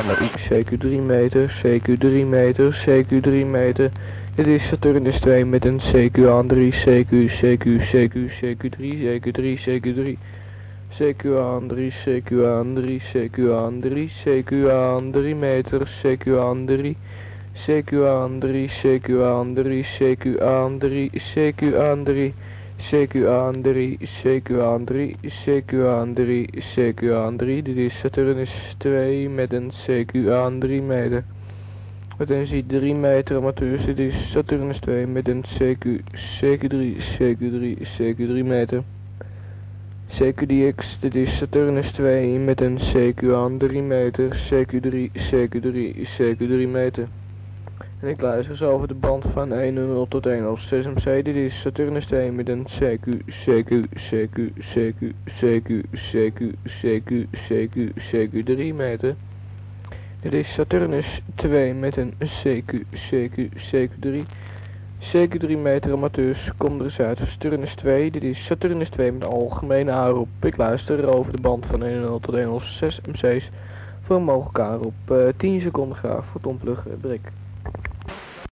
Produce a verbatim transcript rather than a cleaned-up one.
C Q drie meter, C Q drie meter, C Q drie meter. Dit is Saturnus twee met een C Q aan drie, C Q, C Q, C Q, C Q drie, C Q drie, C Q drie. C Q aan drie, C Q aan drie, C Q aan drie, C Q aan drie meter, C Q aan drie. C Q aan drie, C Q aan drie, C Q aan drie, C Q aan drie. C Q aan drie, C Q aan drie, C Q aan drie, C Q aan drie. Dit is Saturnus twee met een C Q aan drie meter. Potentie drie meter amateurs. Dit is Saturnus twee met een C Q, C Q drie, C Q drie, C Q drie meter. C Q D X, dit is Saturnus twee met een C Q aan drie meter, C Q drie, C Q drie, C Q drie meter. En ik luister zo over de band van honderdnul tot honderdzes M C. Dit is Saturnus twee met een C Q, C Q, C Q, C Q, C Q, C Q, C Q, C Q, C Q drie meter. Dit is Saturnus twee met een C Q, C Q, C Q drie. C Q drie meter amateurs, kom er eens uit voor Saturnus twee. Dit is Saturnus twee met een algemene aanroep. Ik luister over de band van honderdnul tot honderdzes M C's voor een mogelijke aanroep. Uh, tien seconden graag voor het ontpluggen. Brik.